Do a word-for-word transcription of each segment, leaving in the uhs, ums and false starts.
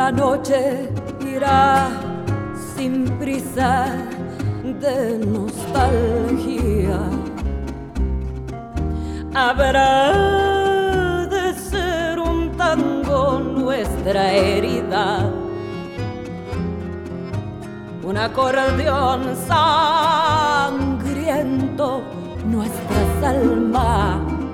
La noche irá sin prisa de nostalgia. Habrá de ser un tango nuestra herida, un acordeón sangriento nuestras almas.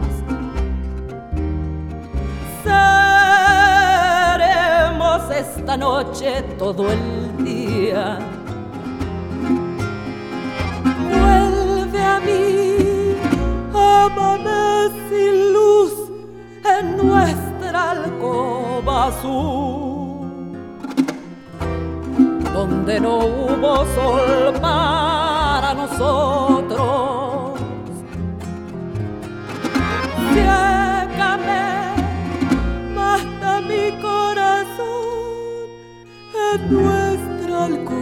Seremos esta noche todo el día. Vuelve a mí, ámame sin luz en nuestra alcoba azul, donde no hubo sol para nosotros. Ciégame, mata mi corazón en nuestra alcoba